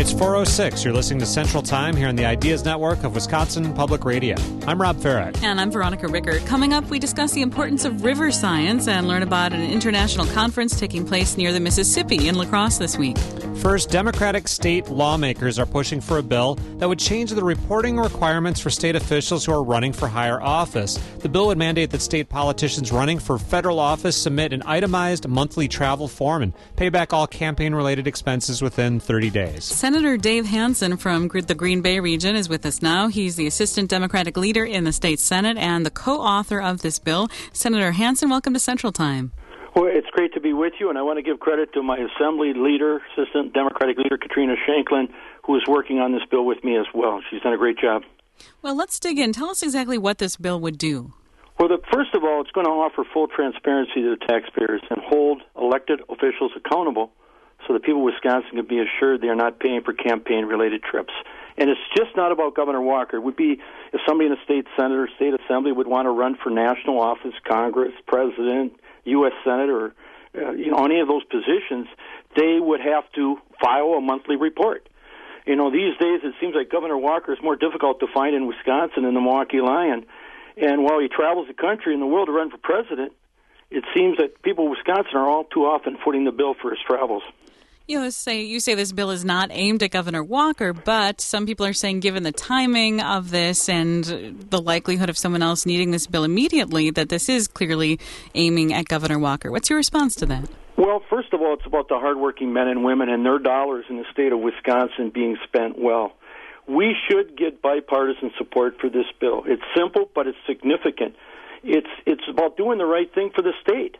It's 4:06. You're listening to Central Time here on the Ideas Network of Wisconsin Public Radio. I'm Rob Farrack. And I'm Veronica Rickert. Coming up, we discuss the importance of river science and learn about an international conference taking place near the Mississippi in La Crosse this week. First, Democratic state lawmakers are pushing for a bill that would change the reporting requirements for state officials who are running for higher office. The bill would mandate that state politicians running for federal office submit an itemized monthly travel form and pay back all campaign-related expenses within 30 days. Senator Dave Hansen from the Green Bay region is with us now. He's the assistant Democratic leader in the state Senate and the co-author of this bill. Senator Hansen, welcome to Central Time. Well, it's great to be with you, and I want to give credit to my Assembly leader, Assistant Democratic Leader Katrina Shanklin, who is working on this bill with me as well. She's done a great job. Well, let's dig in. Tell us exactly what this bill would do. Well, first of all, it's going to offer full transparency to the taxpayers and hold elected officials accountable so that people of Wisconsin can be assured they are not paying for campaign-related trips. And it's just not about Governor Walker. It would be if somebody in a state Senate or state assembly would want to run for national office, Congress, President, U.S. Senate, or any of those positions, they would have to file a monthly report. These days it seems like Governor Walker is more difficult to find in Wisconsin than the Milwaukee Lion. And while he travels the country and the world to run for president, it seems that people in Wisconsin are all too often footing the bill for his travels. You say this bill is not aimed at Governor Walker, but some people are saying given the timing of this and the likelihood of someone else needing this bill immediately, that this is clearly aiming at Governor Walker. What's your response to that? Well, first of all, it's about the hardworking men and women and their dollars in the state of Wisconsin being spent well. We should get bipartisan support for this bill. It's simple, but it's significant. It's about doing the right thing for the state.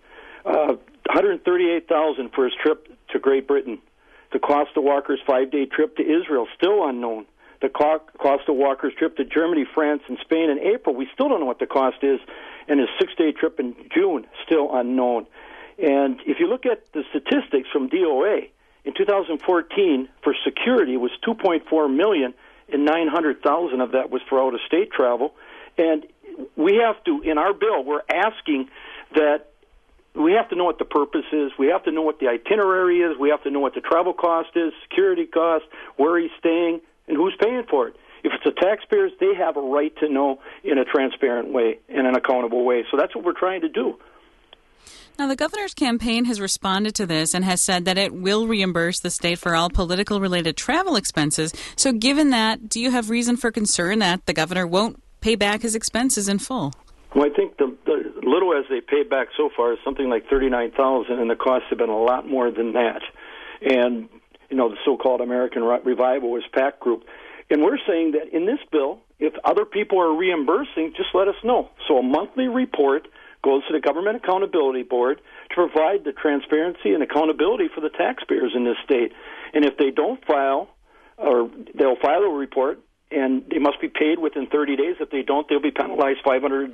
$138,000 for his trip to Great Britain. The cost of Walker's 5-day trip to Israel, still unknown. The cost of Walker's trip to Germany, France, and Spain in April, we still don't know what the cost is. And his 6-day trip in June, still unknown. And if you look at the statistics from DOA, in 2014, for security, it was $2.4 million, and $900,000 of that was for out-of-state travel. And we have to, in our bill, we're asking that we have to know what the purpose is. We have to know what the itinerary is. We have to know what the travel cost is, security cost, where he's staying, and who's paying for it. If it's the taxpayers, they have a right to know in a transparent way, in an accountable way. So that's what we're trying to do. Now, the governor's campaign has responded to this and has said that it will reimburse the state for all political-related travel expenses. So given that, do you have reason for concern that the governor won't pay back his expenses in full? Well, I think the little as they paid back so far is something like $39,000, and the costs have been a lot more than that. And, the so-called American Revival is PAC group. And we're saying that in this bill, if other people are reimbursing, just let us know. So a monthly report goes to the Government Accountability Board to provide the transparency and accountability for the taxpayers in this state. And if they don't file, or they'll file a report, and they must be paid within 30 days. If they don't, they'll be penalized $500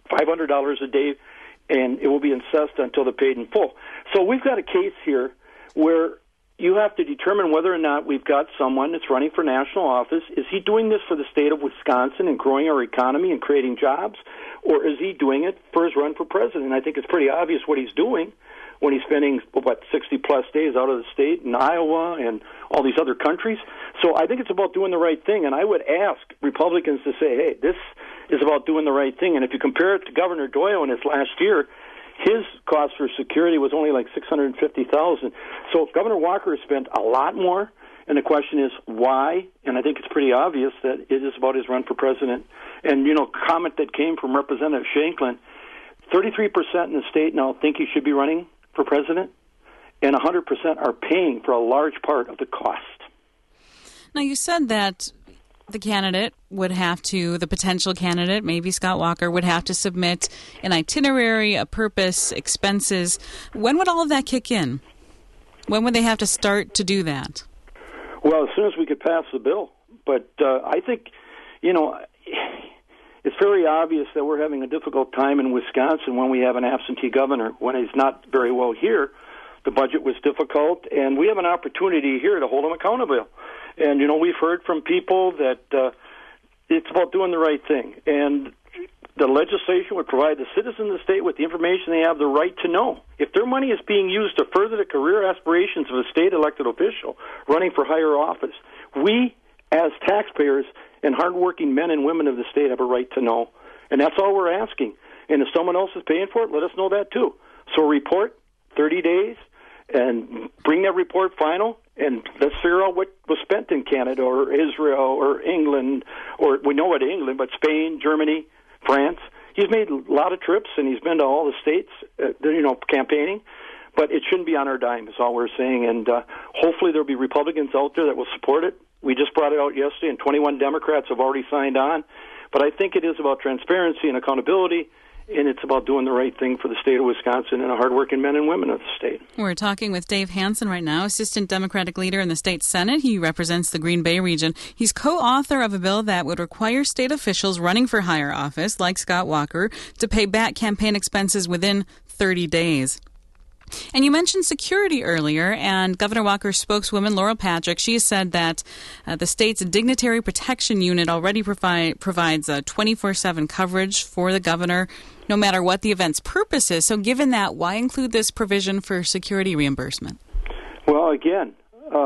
a day, and it will be assessed until they're paid in full. So we've got a case here where you have to determine whether or not we've got someone that's running for national office. Is he doing this for the state of Wisconsin and growing our economy and creating jobs, or is he doing it for his run for president? I think it's pretty obvious what he's doing when he's spending, 60-plus days out of the state in Iowa and all these other countries. So I think it's about doing the right thing, and I would ask Republicans to say, hey, this is about doing the right thing. And if you compare it to Governor Doyle in his last year, his cost for security was only like $650,000. So Governor Walker has spent a lot more, and the question is why? And I think it's pretty obvious that it is about his run for president. And, comment that came from Representative Shanklin, 33% in the state now think he should be running for president, and 100% are paying for a large part of the cost. Now, you said that the potential candidate, maybe Scott Walker, would have to submit an itinerary, a purpose, expenses. When would all of that kick in? When would they have to start to do that? Well, as soon as we could pass the bill. But I think, it's very obvious that we're having a difficult time in Wisconsin when we have an absentee governor. When he's not very well here, the budget was difficult, and we have an opportunity here to hold him accountable. And, we've heard from people that it's about doing the right thing. And the legislation would provide the citizens of the state with the information they have the right to know. If their money is being used to further the career aspirations of a state elected official running for higher office, we, as taxpayers and hardworking men and women of the state, have a right to know. And that's all we're asking. And if someone else is paying for it, let us know that too. So report 30 days and bring that report final, and let's figure out what was spent in Canada or Israel or England, or we know what England, but Spain, Germany, France. He's made a lot of trips, and he's been to all the states, campaigning. But it shouldn't be on our dime, is all we're saying. And hopefully there'll be Republicans out there that will support it. We just brought it out yesterday, and 21 Democrats have already signed on. But I think it is about transparency and accountability, and it's about doing the right thing for the state of Wisconsin and the hardworking men and women of the state. We're talking with Dave Hansen right now, Assistant Democratic Leader in the state Senate. He represents the Green Bay region. He's co-author of a bill that would require state officials running for higher office, like Scott Walker, to pay back campaign expenses within 30 days. And you mentioned security earlier, and Governor Walker's spokeswoman, Laurel Patrick, she has said that the state's Dignitary Protection Unit already provides 24/7 coverage for the governor, no matter what the event's purpose is. So given that, why include this provision for security reimbursement? Well, again,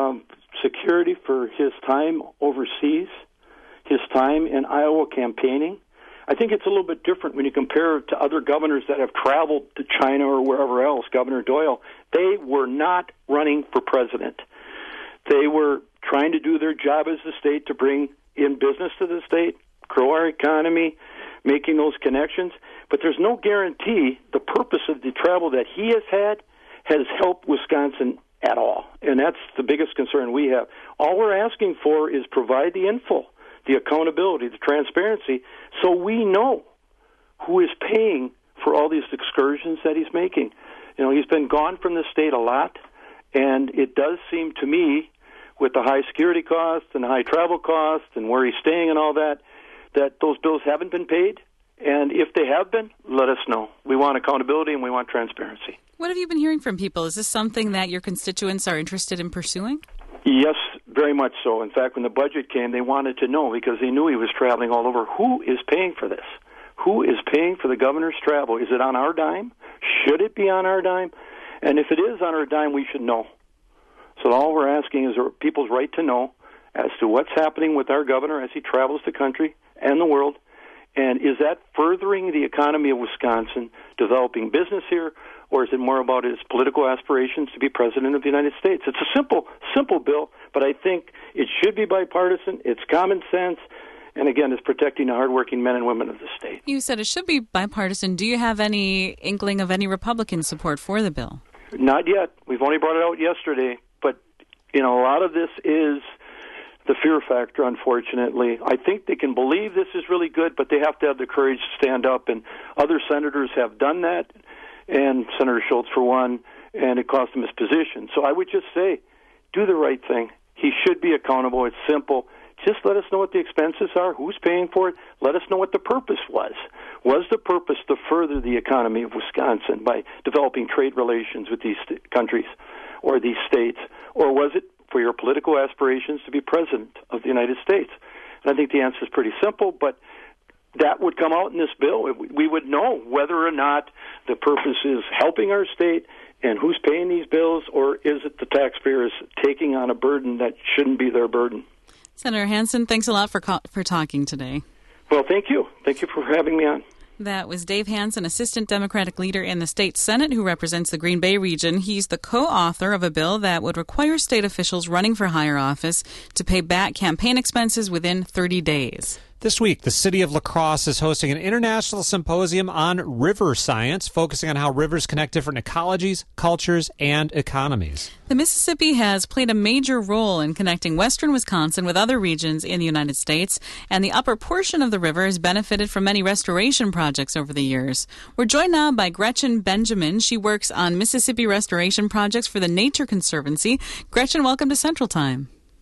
security for his time overseas, his time in Iowa campaigning. I think it's a little bit different when you compare it to other governors that have traveled to China or wherever else. Governor Doyle, they were not running for president. They were trying to do their job as a state to bring in business to the state, grow our economy, making those connections. But there's no guarantee the purpose of the travel that he has had has helped Wisconsin at all. And that's the biggest concern we have. All we're asking for is provide the info, the accountability, the transparency, so we know who is paying for all these excursions that he's making. You know, he's been gone from the state a lot, and it does seem to me, with the high security costs and the high travel costs and where he's staying and all that, that those bills haven't been paid. And if they have been, let us know. We want accountability and we want transparency. What have you been hearing from people? Is this something that your constituents are interested in pursuing? Yes, very much so. In fact, when the budget came, they wanted to know, because they knew he was traveling all over, who is paying for this? Who is paying for the governor's travel? Is it on our dime? Should it be on our dime? And if it is on our dime, we should know. So all we're asking is people's right to know as to what's happening with our governor as he travels the country and the world. And is that furthering the economy of Wisconsin, developing business here, or is it more about his political aspirations to be president of the United States? It's a simple bill, but I think it should be bipartisan. It's common sense. And again, it's protecting the hardworking men and women of the state. You said it should be bipartisan. Do you have any inkling of any Republican support for the bill? Not yet. We've only brought it out yesterday. But, a lot of this is the fear factor, unfortunately. I think they can believe this is really good, but they have to have the courage to stand up. And other senators have done that, and Senator Schultz, for one, and it cost him his position. So I would just say, do the right thing. He should be accountable. It's simple. Just let us know what the expenses are, who's paying for it. Let us know what the purpose was. Was the purpose to further the economy of Wisconsin by developing trade relations with these countries or these states? Or was it for your political aspirations to be president of the United States? And I think the answer is pretty simple, but that would come out in this bill. We would know whether or not the purpose is helping our state and who's paying these bills, or is it the taxpayers taking on a burden that shouldn't be their burden. Senator Hansen, thanks a lot for talking today. Well, thank you. Thank you for having me on. That was Dave Hansen, Assistant Democratic Leader in the state Senate, who represents the Green Bay region. He's the co-author of a bill that would require state officials running for higher office to pay back campaign expenses within 30 days. This week, the city of La Crosse is hosting an international symposium on river science, focusing on how rivers connect different ecologies, cultures, and economies. The Mississippi has played a major role in connecting western Wisconsin with other regions in the United States, and the upper portion of the river has benefited from many restoration projects over the years. We're joined now by Gretchen Benjamin. She works on Mississippi restoration projects for the Nature Conservancy. Gretchen, welcome to Central Time.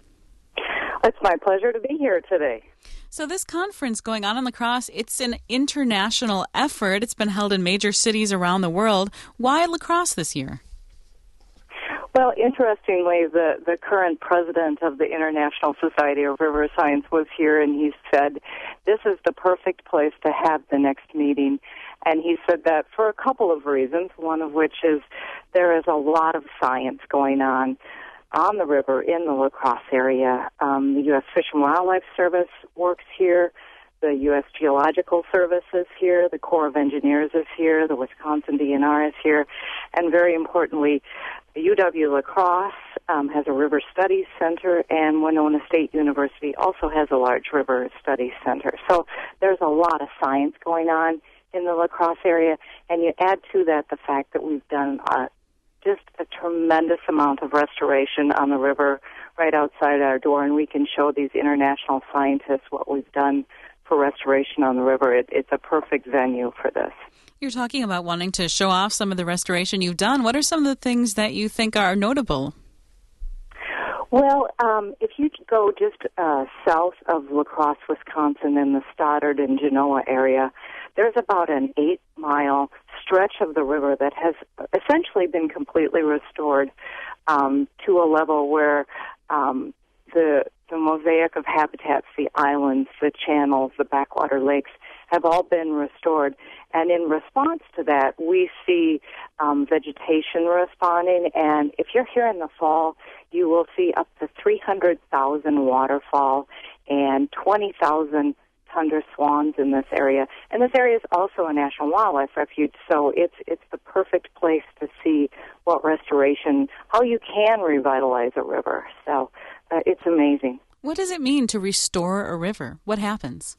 It's my pleasure to be here today. So this conference going on in La Crosse, it's an international effort. It's been held in major cities around the world. Why La Crosse this year? Well, interestingly, the current president of the International Society of River Science was here, and he said, this is the perfect place to have the next meeting. And he said that for a couple of reasons, one of which is there is a lot of science going on the river in the La Crosse area. The U.S. Fish and Wildlife Service works here. The U.S. Geological Service is here. The Corps of Engineers is here. The Wisconsin DNR is here. And very importantly, UW-La Crosse has a River Studies Center, and Winona State University also has a large River Studies Center. So there's a lot of science going on in the La Crosse area, and you add to that the fact that we've done just a tremendous amount of restoration on the river right outside our door, and we can show these international scientists what we've done for restoration on the river. It's a perfect venue for this. You're talking about wanting to show off some of the restoration you've done. What are some of the things that you think are notable? Well, if you go just south of La Crosse, Wisconsin, in the Stoddard and Genoa area, there's about an 8-mile stretch of the river that has essentially been completely restored to a level where the mosaic of habitats, the islands, the channels, the backwater lakes, have all been restored. And in response to that, we see vegetation responding. And if you're here in the fall, you will see up to 300,000 waterfowl and 20,000 tundra swans in this area. And this area is also a National Wildlife Refuge, so it's the perfect place to see what restoration, how you can revitalize a river. So it's amazing. What does it mean to restore a river? What happens?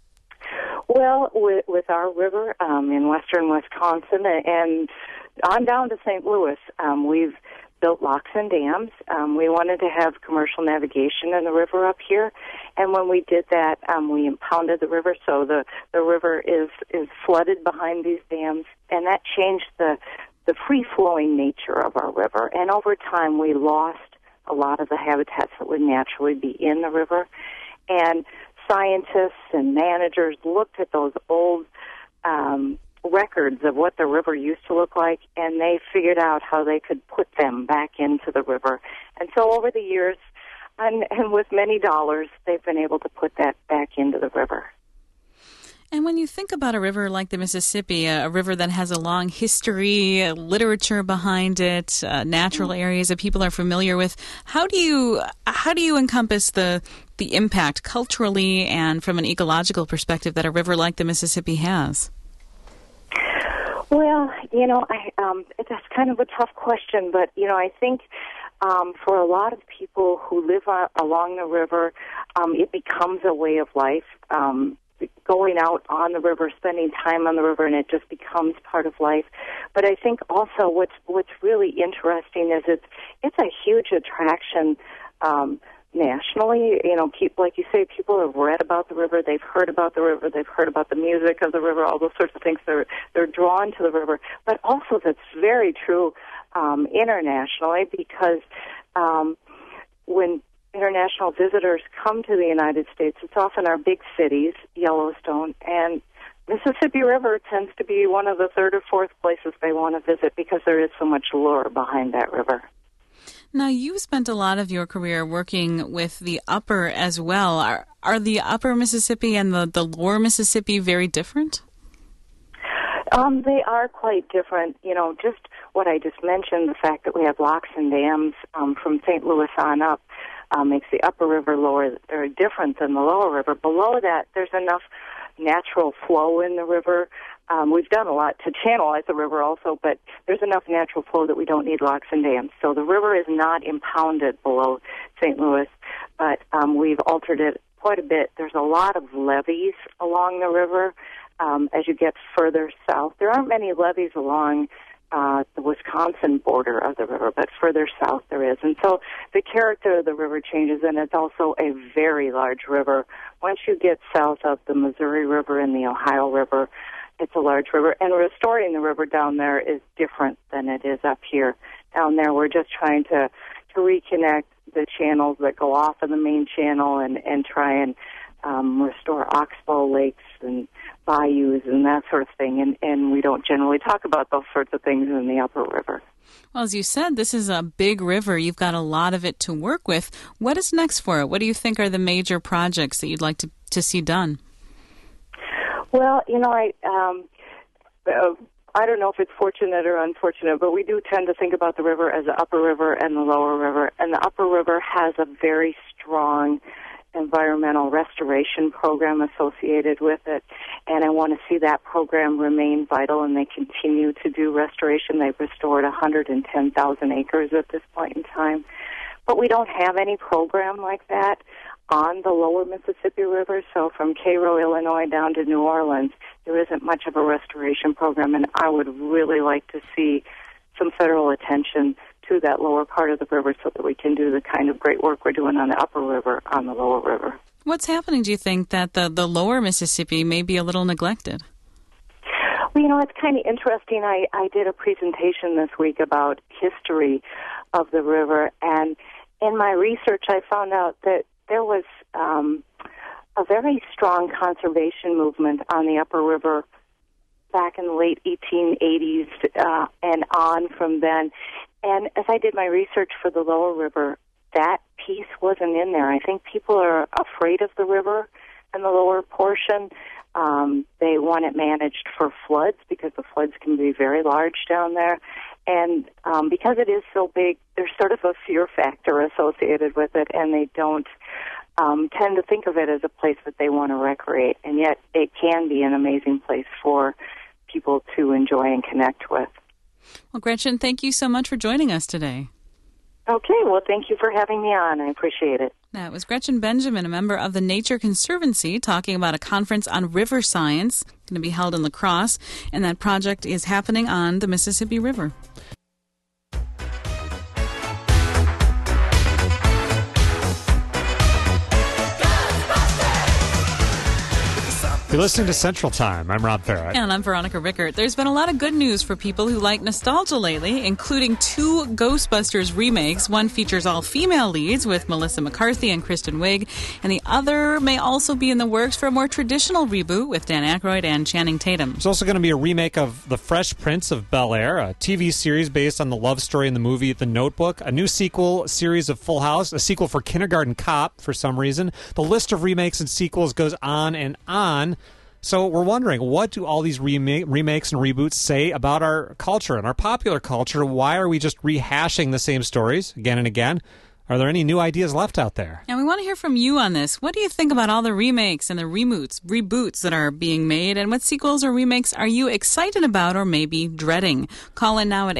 Well, with our river in western Wisconsin and on down to St. Louis, we've built locks and dams. We wanted to have commercial navigation in the river up here, and when we did that, we impounded the river, so the river is flooded behind these dams, and that changed the free-flowing nature of our river. And over time, we lost a lot of the habitats that would naturally be in the river, and scientists and managers looked at those old records of what the river used to look like, and they figured out how they could put them back into the river. And so over the years, and with many dollars, they've been able to put that back into the river. And when you think about a river like the Mississippi, a river that has a long history, literature behind it, natural areas that people are familiar with, how do you encompass the impact culturally and from an ecological perspective that a river like the Mississippi has? Well, that's kind of a tough question, but, I think for a lot of people who live along the river, it becomes a way of life. Going out on the river, spending time on the river, and it just becomes part of life. But I think also what's really interesting is it's a huge attraction nationally. Like you say, people have read about the river, they've heard about the river, they've heard about the music of the river, all those sorts of things. They're drawn to the river. But also that's very true internationally, because when international visitors come to the United States, it's often our big cities, Yellowstone, and Mississippi River tends to be one of the third or fourth places they want to visit because there is so much lore behind that river. Now, you spent a lot of your career working with the upper as well. Are the upper Mississippi and the lower Mississippi very different? They are quite different. Just what I just mentioned, the fact that we have locks and dams from St. Louis on up, makes the upper river lower very different than the lower river. Below that, there's enough natural flow in the river. We've done a lot to channelize the river also, but there's enough natural flow that we don't need locks and dams. So the river is not impounded below St. Louis, but we've altered it quite a bit. There's a lot of levees along the river as you get further south. There aren't many levees along the Wisconsin border of the river, but further south there is. And so the character of the river changes, and it's also a very large river. Once you get south of the Missouri River and the Ohio River, it's a large river. And restoring the river down there is different than it is up here. Down there we're just trying to reconnect the channels that go off of the main channel and try and restore oxbow lakes and bayous and that sort of thing, and we don't generally talk about those sorts of things in the upper river. Well, as you said, this is a big river. You've got a lot of it to work with. What is next for it? What do you think are the major projects that you'd like to see done? Well, I don't know if it's fortunate or unfortunate, but we do tend to think about the river as the upper river and the lower river. And the upper river has a very strong environmental restoration program associated with it. And I want to see that program remain vital, and they continue to do restoration. They've restored 110,000 acres at this point in time. But we don't have any program like that on the lower Mississippi River. So from Cairo, Illinois, down to New Orleans, there isn't much of a restoration program, and I would really like to see some federal attention to that lower part of the river so that we can do the kind of great work we're doing on the upper river on the lower river. What's happening, do you think, that the lower Mississippi may be a little neglected? Well, it's kind of interesting. I did a presentation this week about history of the river, and in my research I found out that there was a very strong conservation movement on the upper river back in the late 1880s and on from then. And as I did my research for the lower river, that piece wasn't in there. I think people are afraid of the river and the lower portion. They want it managed for floods because the floods can be very large down there. And because it is so big, there's sort of a fear factor associated with it, and they don't tend to think of it as a place that they want to recreate. And yet it can be an amazing place for people to enjoy and connect with. Well, Gretchen, thank you so much for joining us today. Okay, well, thank you for having me on. I appreciate it. That was Gretchen Benjamin, a member of the Nature Conservancy, talking about a conference on river science going to be held in La Crosse, and that project is happening on the Mississippi River. You're listening to Central Time. I'm Rob Farrett. And I'm Veronica Rickert. There's been a lot of good news for people who like nostalgia lately, including 2 Ghostbusters remakes. One features all-female leads with Melissa McCarthy and Kristen Wiig, and the other may also be in the works for a more traditional reboot with Dan Aykroyd and Channing Tatum. There's also going to be a remake of The Fresh Prince of Bel-Air, a TV series based on the love story in the movie The Notebook, a new sequel series of Full House, a sequel for Kindergarten Cop for some reason. The list of remakes and sequels goes on and on. So we're wondering, what do all these remakes and reboots say about our culture and our popular culture? Why are we just rehashing the same stories again and again? Are there any new ideas left out there? And we want to hear from you on this. What do you think about all the remakes and the reboots that are being made? And what sequels or remakes are you excited about or maybe dreading? Call in now at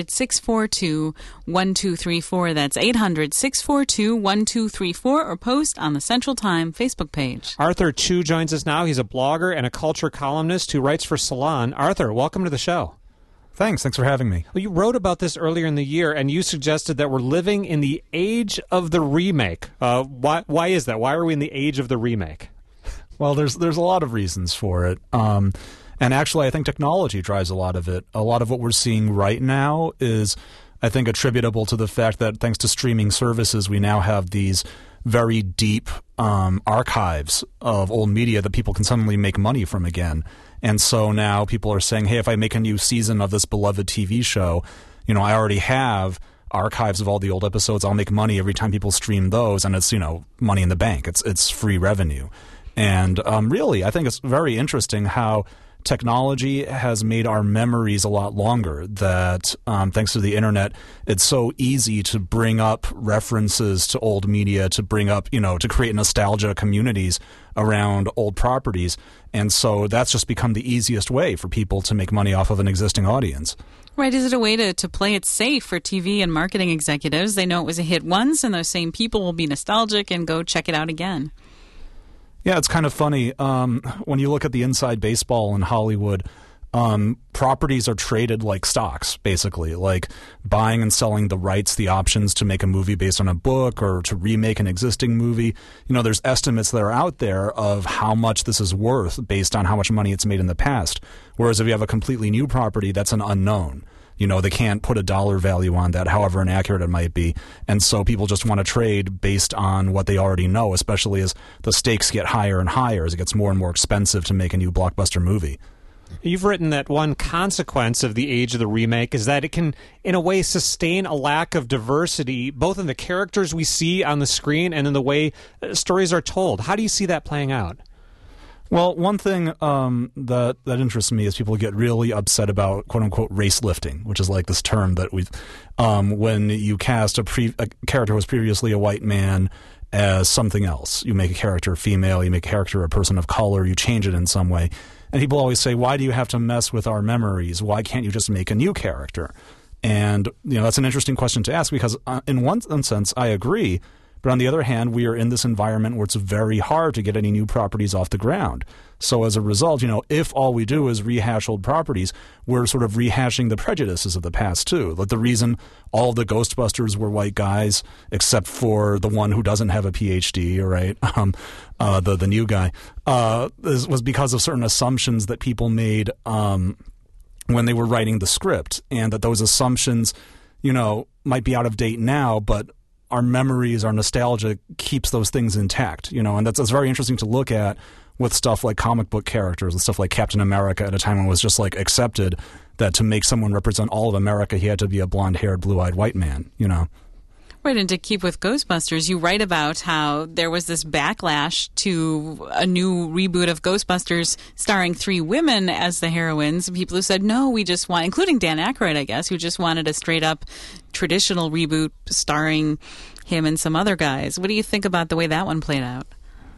800-642-1234. That's 800-642-1234, or post on the Central Time Facebook page. Arthur Chu joins us now. He's a blogger and a culture columnist who writes for Salon. Arthur, welcome to the show. Thanks for having me. Well, you wrote about this earlier in the year, and you suggested that we're living in the age of the remake. Why is that? Why are we in the age of the remake? Well, there's a lot of reasons for it. And actually, I think technology drives a lot of it. A lot of what we're seeing right now is, I think, attributable to the fact that thanks to streaming services, we now have these very deep archives of old media that people can suddenly make money from again. And so now people are saying, hey, if I make a new season of this beloved TV show, I already have archives of all the old episodes. I'll make money every time people stream those, and it's, money in the bank. It's free revenue. And really, I think it's very interesting how technology has made our memories a lot longer, that thanks to the internet, it's so easy to bring up references to old media, to bring up, to create nostalgia communities around old properties. And so that's just become the easiest way for people to make money off of an existing audience. Right. Is it a way to play it safe for TV and marketing executives? They know it was a hit once, and those same people will be nostalgic and go check it out again. Yeah, it's kind of funny. When you look at the inside baseball in Hollywood, properties are traded like stocks, basically, like buying and selling the rights, the options to make a movie based on a book or to remake an existing movie. There's estimates that are out there of how much this is worth based on how much money it's made in the past. Whereas if you have a completely new property, that's an unknown. They can't put a dollar value on that, however inaccurate it might be. And so people just want to trade based on what they already know, especially as the stakes get higher and higher, as it gets more and more expensive to make a new blockbuster movie. You've written that one consequence of the age of the remake is that it can, in a way, sustain a lack of diversity, both in the characters we see on the screen and in the way stories are told. How do you see that playing out? Well, one thing that interests me is people get really upset about "quote unquote" race lifting, which is like this term that we, when you cast a character who was previously a white man as something else. You make a character female, you make a character a person of color, you change it in some way. And people always say, why do you have to mess with our memories? Why can't you just make a new character? And that's an interesting question to ask because in one sense, I agree. But on the other hand, we are in this environment where it's very hard to get any new properties off the ground. So as a result, if all we do is rehash old properties, we're sort of rehashing the prejudices of the past too. Like the reason all the Ghostbusters were white guys, except for the one who doesn't have a PhD, right? The new guy, was because of certain assumptions that people made when they were writing the script, and that those assumptions, might be out of date now, but our memories, our nostalgia keeps those things intact, and that's very interesting to look at with stuff like comic book characters and stuff like Captain America at a time when it was just like accepted that to make someone represent all of America, he had to be a blonde-haired, blue-eyed white man, Right, and to keep with Ghostbusters, you write about how there was this backlash to a new reboot of Ghostbusters starring 3 women as the heroines. People who said, no, we just want, including Dan Aykroyd, I guess, who just wanted a straight-up traditional reboot starring him and some other guys. What do you think about the way that one played out?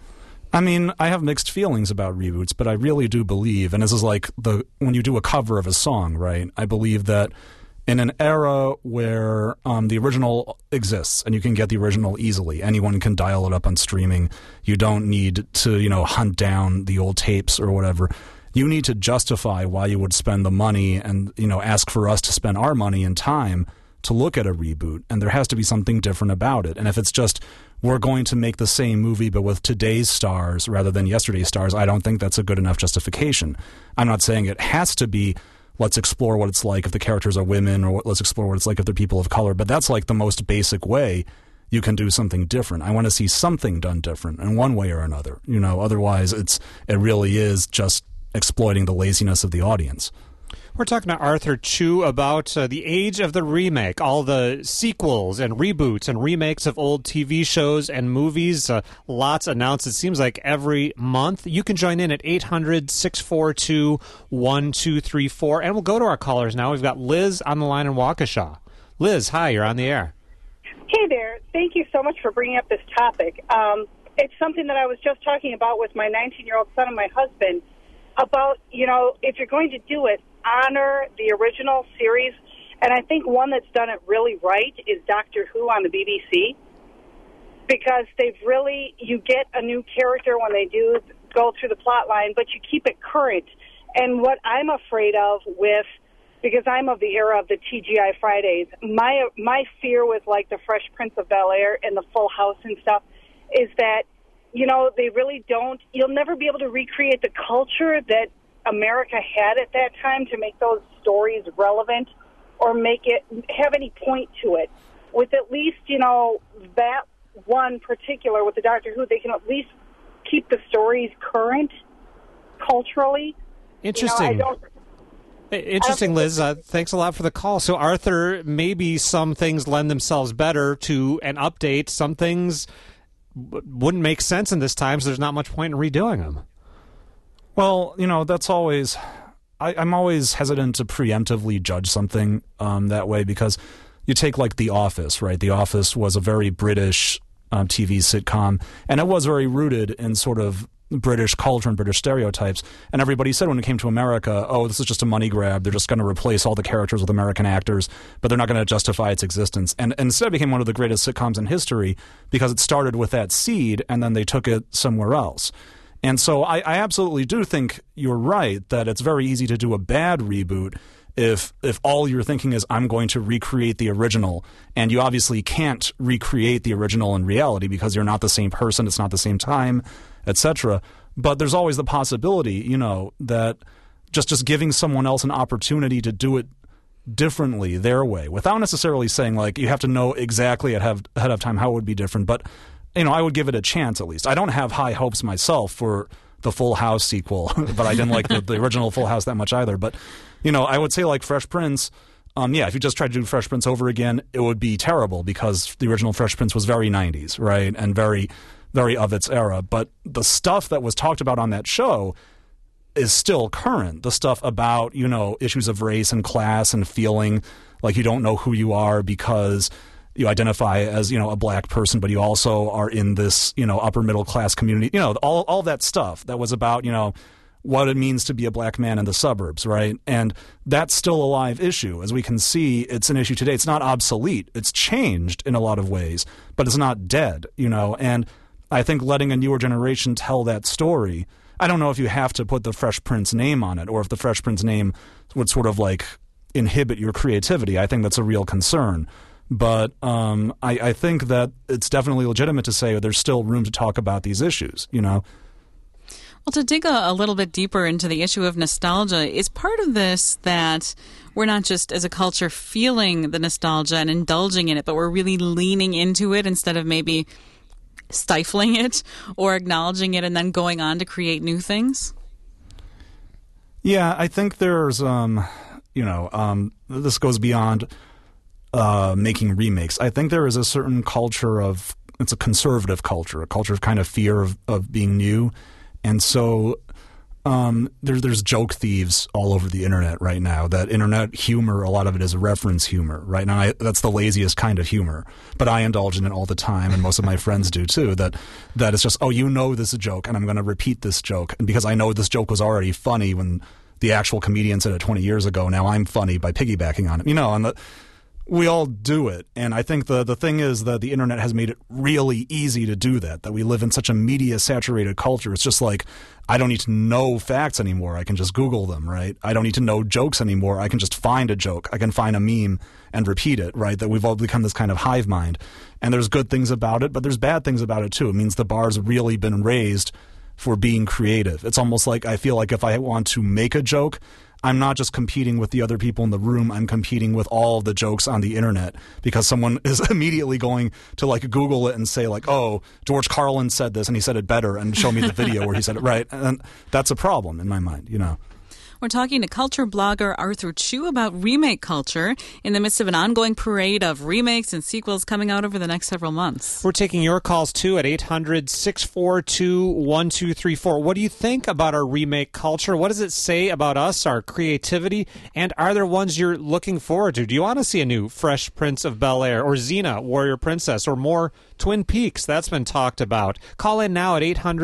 I mean, I have mixed feelings about reboots, but I really do believe, and this is like when you do a cover of a song, right? I believe that in an era where the original exists and you can get the original easily, anyone can dial it up on streaming. You don't need to, hunt down the old tapes or whatever. You need to justify why you would spend the money and, ask for us to spend our money and time to look at a reboot. And there has to be something different about it. And if it's just we're going to make the same movie but with today's stars rather than yesterday's stars, I don't think that's a good enough justification. I'm not saying it has to be let's explore what it's like if the characters are women, or let's explore what it's like if they're people of color. But that's like the most basic way you can do something different. I want to see something done different in one way or another. Otherwise it really is just exploiting the laziness of the audience. We're talking to Arthur Chu about the age of the remake, all the sequels and reboots and remakes of old TV shows and movies. Lots announced, it seems like, every month. You can join in at 800-642-1234. And we'll go to our callers now. We've got Liz on the line in Waukesha. Liz, hi, you're on the air. Hey there. Thank you so much for bringing up this topic. It's something that I was just talking about with my 19-year-old son and my husband about, if you're going to do it, honor the original series. And I think one that's done it really right is Doctor Who on the BBC, because you get a new character when they do go through the plot line, but you keep it current. And what I'm afraid of because I'm of the era of the TGI Fridays, my fear with like the Fresh Prince of Bel-Air and the Full House and stuff is that, they really don't, you'll never be able to recreate the culture that America had at that time to make those stories relevant or make it have any point to it. With at least, that one particular with the Doctor Who, they can at least keep the stories current culturally. Interesting. Interesting, Liz. Thanks a lot for the call. So, Arthur, maybe some things lend themselves better to an update. Some things wouldn't make sense in this time, so there's not much point in redoing them. Well, that's always... I'm always hesitant to preemptively judge something that way, because you take like The Office, right? The Office was a very British TV sitcom, and it was very rooted in sort of British culture and British stereotypes. And everybody said when it came to America, oh, this is just a money grab. They're just going to replace all the characters with American actors, but they're not going to justify its existence. And instead it became one of the greatest sitcoms in history because it started with that seed and then they took it somewhere else. And so I absolutely do think you're right that it's very easy to do a bad reboot if all you're thinking is I'm going to recreate the original, and you obviously can't recreate the original in reality because you're not the same person, it's not the same time, etc. But there's always the possibility, that just giving someone else an opportunity to do it differently their way, without necessarily saying like you have to know exactly ahead of time how it would be different, but I would give it a chance at least. I don't have high hopes myself for the Full House sequel, but I didn't like the original Full House that much either. But, I would say like Fresh Prince, if you just tried to do Fresh Prince over again, it would be terrible because the original Fresh Prince was very 90s, right? And very, very of its era. But the stuff that was talked about on that show is still current. The stuff about, issues of race and class and feeling like you don't know who you are because you identify as, a black person, but you also are in this, upper middle class community, all that stuff that was about, what it means to be a black man in the suburbs, right? And that's still a live issue. As we can see, it's an issue today. It's not obsolete. It's changed in a lot of ways, but it's not dead, and I think letting a newer generation tell that story, I don't know if you have to put the Fresh Prince name on it or if the Fresh Prince name would sort of like inhibit your creativity. I think that's a real concern. But I think that it's definitely legitimate to say there's still room to talk about these issues, Well, to dig a little bit deeper into the issue of nostalgia, is part of this that we're not just as a culture feeling the nostalgia and indulging in it, but we're really leaning into it instead of maybe stifling it or acknowledging it and then going on to create new things? Yeah, I think there's, this goes beyond making remakes. I think there is a certain culture it's a conservative culture, a culture of kind of fear of being new. And so there's joke thieves all over the internet right now. That internet humor, a lot of it is reference humor. Right now, that's the laziest kind of humor. But I indulge in it all the time, and most of my friends do too. That it's just, this is a joke, and I'm going to repeat this joke. And because I know this joke was already funny when the actual comedian said it 20 years ago, now I'm funny by piggybacking on it. And we all do it. And I think the thing is that the internet has made it really easy to do that we live in such a media-saturated culture. It's just like, I don't need to know facts anymore. I can just Google them, right? I don't need to know jokes anymore. I can just find a joke. I can find a meme and repeat it, right? That we've all become this kind of hive mind. And there's good things about it, but there's bad things about it too. It means the bar's really been raised for being creative. It's almost like I feel like if I want to make a joke, I'm not just competing with the other people in the room. I'm competing with all of the jokes on the internet because someone is immediately going to like Google it and say like, oh, George Carlin said this and he said it better and show me the video where he said it right. And that's a problem in my mind, We're talking to culture blogger Arthur Chu about remake culture in the midst of an ongoing parade of remakes and sequels coming out over the next several months. We're taking your calls, too, at 800-642-1234. What do you think about our remake culture? What does it say about us, our creativity? And are there ones you're looking forward to? Do you want to see a new Fresh Prince of Bel-Air or Xena, Warrior Princess, or more Twin Peaks? That's been talked about. Call in now at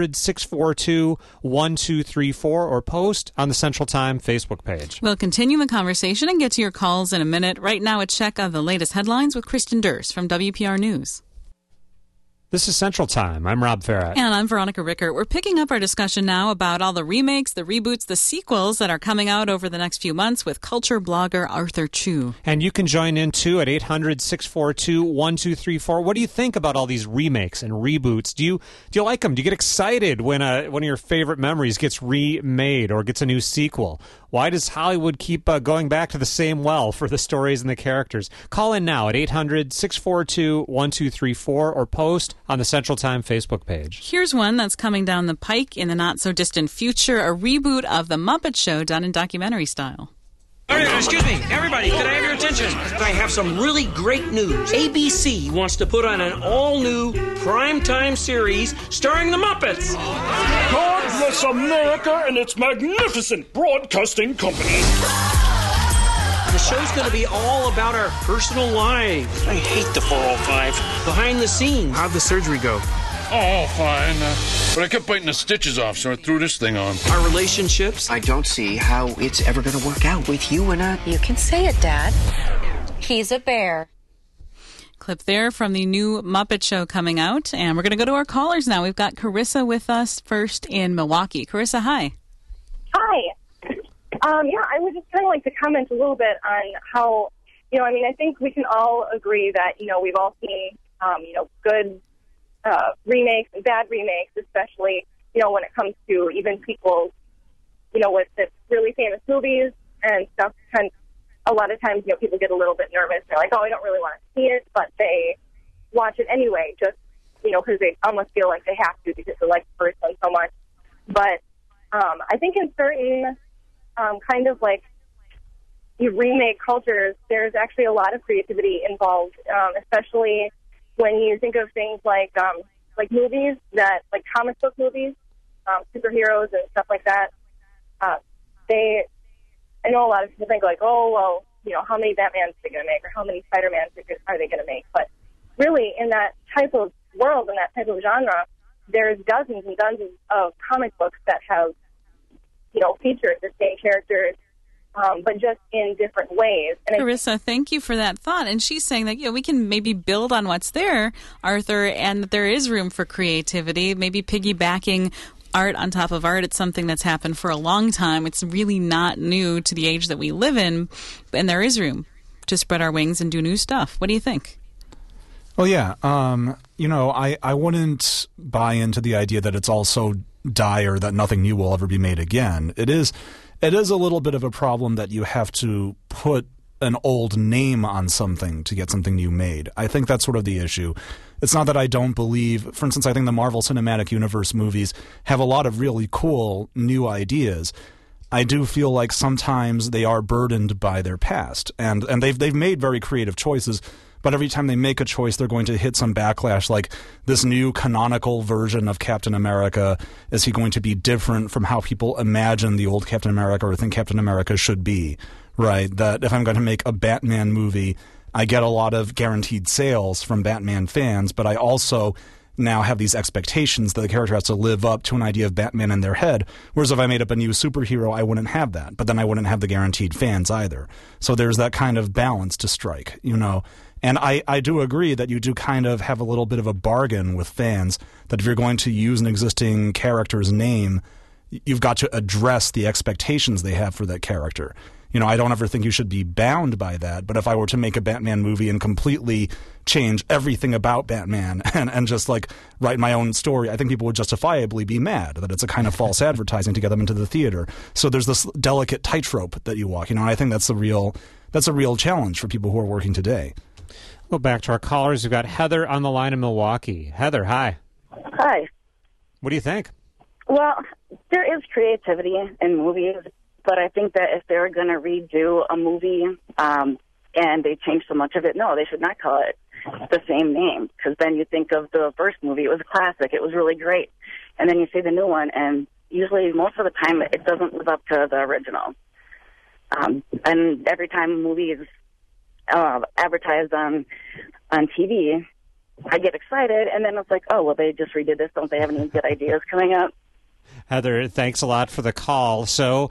800-642-1234 or post on the Central Time Facebook page. We'll continue the conversation and get to your calls in a minute. Right now, a check of the latest headlines with Kristen Durst from WPR News. This is Central Time. I'm Rob Farrett. And I'm Veronica Rickert. We're picking up our discussion now about all the remakes, the reboots, the sequels that are coming out over the next few months with culture blogger Arthur Chu. And you can join in, too, at 800-642-1234. What do you think about all these remakes and reboots? Do you like them? Do you get excited when one of your favorite memories gets remade or gets a new sequel? Why does Hollywood keep going back to the same well for the stories and the characters? Call in now at 800-642-1234 or post on the Central Time Facebook page. Here's one that's coming down the pike in the not-so-distant future, a reboot of The Muppet Show done in documentary style. All right, excuse me, everybody, could I have your attention? I have some really great news. ABC wants to put on an all-new primetime series starring the Muppets. God bless America and its magnificent broadcasting company. The show's going to be all about our personal lives. I hate the 405. Behind the scenes. How'd the surgery go? Oh, fine. But I kept biting the stitches off, so I threw this thing on. Our relationships. I don't see how it's ever going to work out with you and a... You can say it, Dad. He's a bear. Clip there from the new Muppet Show coming out. And we're going to go to our callers now. We've got Carissa with us first in Milwaukee. Carissa, hi. Hi. I would just kind of like to comment a little bit on how, I think we can all agree that, we've all seen, good remakes and bad remakes, especially, when it comes to even sequels, with the really famous movies and stuff. And a lot of times, people get a little bit nervous. They're like, oh, I don't really want to see it, but they watch it anyway, just, because they almost feel like they have to because they like the person so much. But I think in certain kind of like remake cultures, there's actually a lot of creativity involved, especially when you think of things like movies that, like comic book movies, superheroes and stuff like that. I know a lot of people think like, oh, well, you know, how many Batmans are they going to make or how many Spider-Mans are they going to make? But really, in that type of world, in that type of genre, there's dozens and dozens of comic books that have, you know, featured the same characters, but just in different ways. And Carissa, thank you for that thought. And she's saying that, you know, we can maybe build on what's there, Arthur, and that there is room for creativity, maybe piggybacking art on top of art. It's something that's happened for a long time. It's really not new to the age that we live in, and there is room to spread our wings and do new stuff. What do you think? Well, yeah. You know, I wouldn't buy into the idea that it's all so dire that nothing new will ever be made again. It is a little bit of a problem that you have to put an old name on something to get something new made. I think that's sort of the issue. It's not that I don't believe, for instance, I think the Marvel Cinematic Universe movies have a lot of really cool new ideas. I do feel like sometimes they are burdened by their past, and they've made very creative choices, but every time they make a choice, they're going to hit some backlash, like this new canonical version of Captain America, is he going to be different from how people imagine the old Captain America or think Captain America should be, right? That if I'm going to make a Batman movie, I get a lot of guaranteed sales from Batman fans, but I also now have these expectations that the character has to live up to an idea of Batman in their head, whereas if I made up a new superhero, I wouldn't have that, but then I wouldn't have the guaranteed fans either. So there's that kind of balance to strike, you know. And I do agree that you do kind of have a little bit of a bargain with fans, that if you're going to use an existing character's name, you've got to address the expectations they have for that character. You know, I don't ever think you should be bound by that, but if I were to make a Batman movie and completely change everything about Batman and just like write my own story, I think people would justifiably be mad that it's a kind of false advertising to get them into the theater. So there's this delicate tightrope that you walk, you know, and I think that's a real challenge for people who are working today. Well, back to our callers. We've got Heather on the line in Milwaukee. Heather, hi. Hi. What do you think? Well, there is creativity in movies, but I think that if they're going to redo a movie and they change so much of it, no, they should not call it the same name, because then you think of the first movie. It was a classic. It was really great. And then you see the new one, and usually most of the time it doesn't live up to the original. And every time a movie is advertised on TV, I get excited, and then it's like, oh, well, they just redid this. Don't they have any good ideas coming up? Heather, thanks a lot for the call. So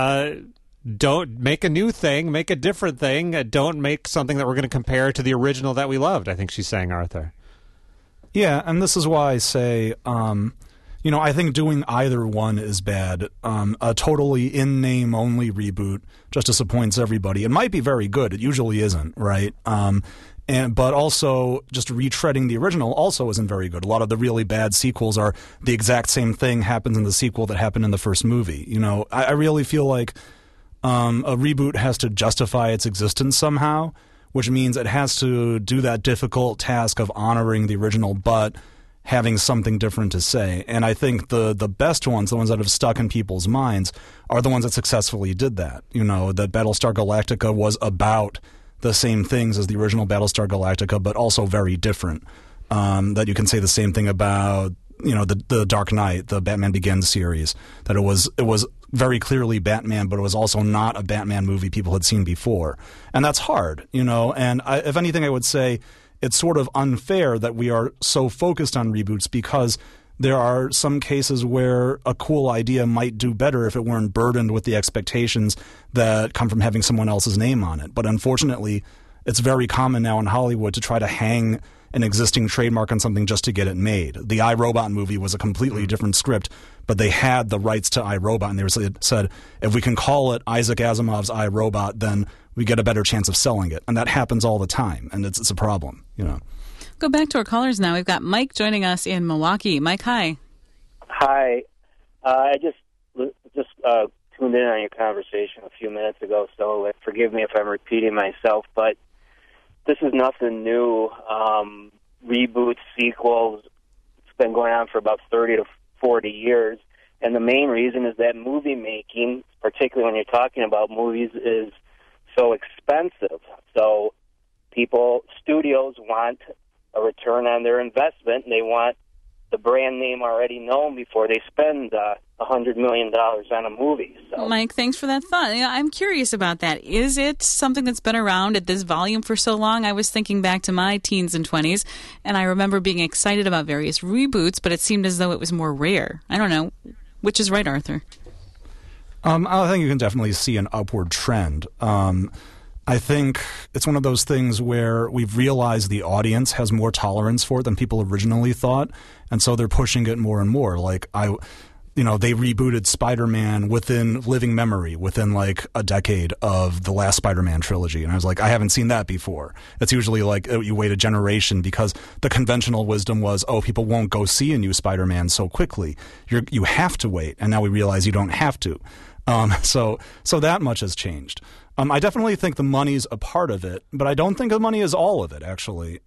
don't make a new thing, make a different thing. Don't make something that we're going to compare to the original that we loved, I think she's saying, Arthur. Yeah, and this is why I say, you know, I think doing either one is bad. A totally in-name only reboot just disappoints everybody. It might be very good. It usually isn't, right? But also just retreading the original also isn't very good. A lot of the really bad sequels are the exact same thing happens in the sequel that happened in the first movie. You know, I really feel like a reboot has to justify its existence somehow, which means it has to do that difficult task of honoring the original, but having something different to say. And I think the best ones, the ones that have stuck in people's minds, are the ones that successfully did that. You know, that Battlestar Galactica was about the same things as the original Battlestar Galactica, but also very different. That you can say the same thing about, you know, the Dark Knight, the Batman Begins series, that it was very clearly Batman, but it was also not a Batman movie people had seen before. And that's hard, you know, and if anything, I would say it's sort of unfair that we are so focused on reboots, because there are some cases where a cool idea might do better if it weren't burdened with the expectations that come from having someone else's name on it. But unfortunately, it's very common now in Hollywood to try to hang an existing trademark on something just to get it made. The iRobot movie was a completely different script, but they had the rights to iRobot, and they said, if we can call it Isaac Asimov's iRobot, then we get a better chance of selling it. And that happens all the time, and it's a problem, you know. Go back to our callers now. We've got Mike joining us in Milwaukee. Mike, hi. Hi. I just tuned in on your conversation a few minutes ago, so forgive me if I'm repeating myself, but this is nothing new. Reboots, sequels, it's been going on for about 30 to 40 years. And the main reason is that movie making, particularly when you're talking about movies, is so expensive. So studios want a return on their investment, and they want the brand name already known before they spend $100 million on a movie. So. Mike, thanks for that thought. I'm curious about that. Is it something that's been around at this volume for so long? I was thinking back to my teens and 20s, and I remember being excited about various reboots, but it seemed as though it was more rare. I don't know. Which is right, Arthur? I think you can definitely see an upward trend. I think it's one of those things where we've realized the audience has more tolerance for it than people originally thought, and so they're pushing it more and more. Like they rebooted Spider-Man within living memory, within like a decade of the last Spider-Man trilogy, and I was like, I haven't seen that before. It's usually like you wait a generation because the conventional wisdom was, people won't go see a new Spider-Man so quickly. You have to wait, and now we realize you don't have to. So that much has changed. I definitely think the money's a part of it, but I don't think the money is all of it, actually.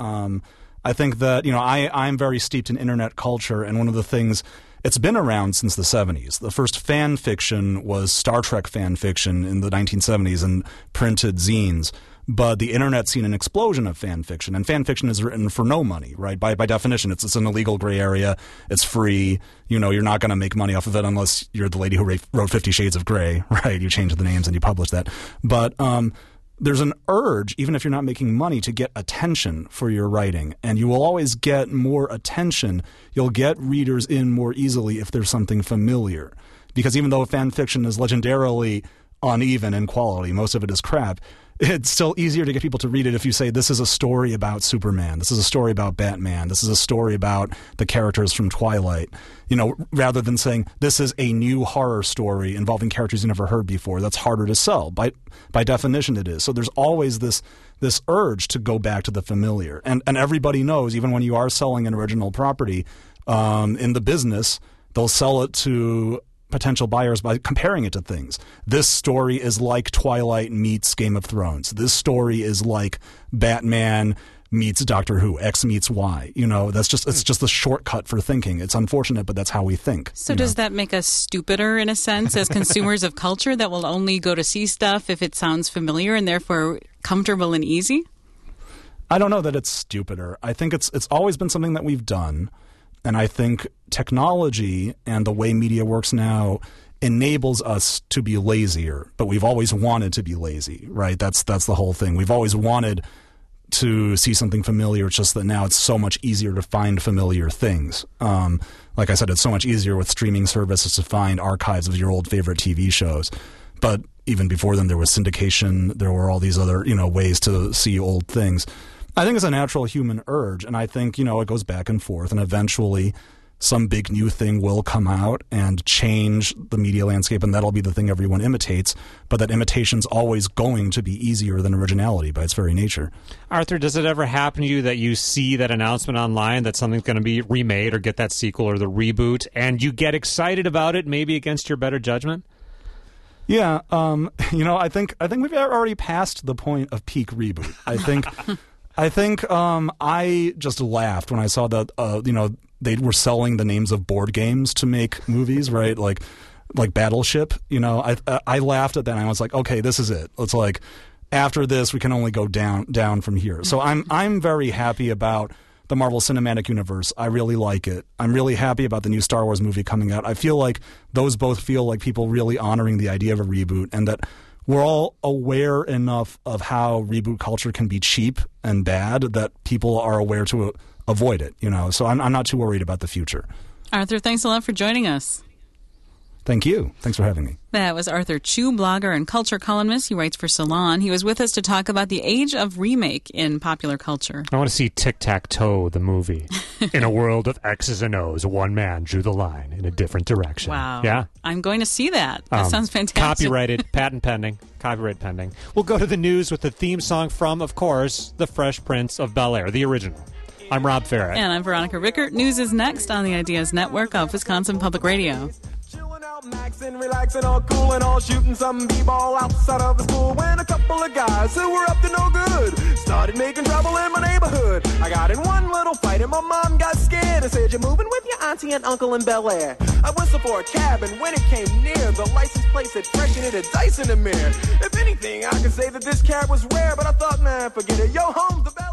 I think that, I'm very steeped in internet culture, and one of the things, it's been around since the 70s. The first fan fiction was Star Trek fan fiction in the 1970s and printed zines. But the internet's seen an explosion of fan fiction, and fan fiction is written for no money, right? By definition, it's an illegal gray area. It's free. You're not going to make money off of it unless you're the lady who wrote 50 Shades of Grey, right? You change the names and you publish that. But there's an urge, even if you're not making money, to get attention for your writing, and you will always get more attention. You'll get readers in more easily if there's something familiar, because even though fan fiction is legendarily uneven in quality, most of it is crap. It's still easier to get people to read it if you say, this is a story about Superman, this is a story about Batman, this is a story about the characters from Twilight, rather than saying, this is a new horror story involving characters you never heard before. That's harder to sell. By definition, it is. So there's always this urge to go back to the familiar. And everybody knows, even when you are selling an original property in the business, they'll sell it to potential buyers by comparing it to things. This story is like Twilight meets Game of Thrones. This story is like Batman meets Doctor Who. X meets Y. It's just a shortcut for thinking. It's unfortunate, but that's how we think. So does that make us stupider in a sense as consumers of culture that will only go to see stuff if it sounds familiar and therefore comfortable and easy? I don't know that it's stupider. I think it's always been something that we've done. And I think technology and the way media works now enables us to be lazier, but we've always wanted to be lazy, right? That's the whole thing. We've always wanted to see something familiar. It's just that now it's so much easier to find familiar things. Like I said, it's so much easier with streaming services to find archives of your old favorite TV shows. But even before then, there was syndication. There were all these other, ways to see old things. I think it's a natural human urge, and I think, it goes back and forth, and eventually some big new thing will come out and change the media landscape, and that'll be the thing everyone imitates, but that imitation's always going to be easier than originality by its very nature. Arthur, does it ever happen to you that you see that announcement online that something's going to be remade or get that sequel or the reboot, and you get excited about it, maybe against your better judgment? Yeah, I think we've already passed the point of peak reboot. I think I just laughed when I saw that they were selling the names of board games to make movies, right? Like Battleship. I laughed at that, and I was like, okay, this is it. It's like after this, we can only go down from here. So I'm very happy about the Marvel Cinematic Universe. I really like it. I'm really happy about the new Star Wars movie coming out. I feel like those both feel like people really honoring the idea of a reboot, and that we're all aware enough of how reboot culture can be cheap and bad that people are aware to avoid it, So I'm not too worried about the future. Arthur, thanks a lot for joining us. Thank you. Thanks for having me. That was Arthur Chu, blogger and culture columnist. He writes for Salon. He was with us to talk about the age of remake in popular culture. I want to see Tic-Tac-Toe, the movie. In a world of X's and O's, one man drew the line in a different direction. Wow. Yeah? I'm going to see that. That sounds fantastic. Copyrighted, patent pending, copyright pending. We'll go to the news with the theme song from, of course, The Fresh Prince of Bel-Air, the original. I'm Rob Farrett. And I'm Veronica Rickert. News is next on the Ideas Network of Wisconsin Public Radio. Maxing, relaxing, all cool and all shooting some b-ball outside of the school when a couple of guys who were up to no good started making trouble in my neighborhood. I got in one little fight and my mom got scared and said, "You're moving with your auntie and uncle in Bel Air." I whistled for a cab, and when it came near, the license plate said fresh and it had dice in the mirror. If anything, I could say that this cab was rare, but I thought, man, forget it. Yo, home's the bell.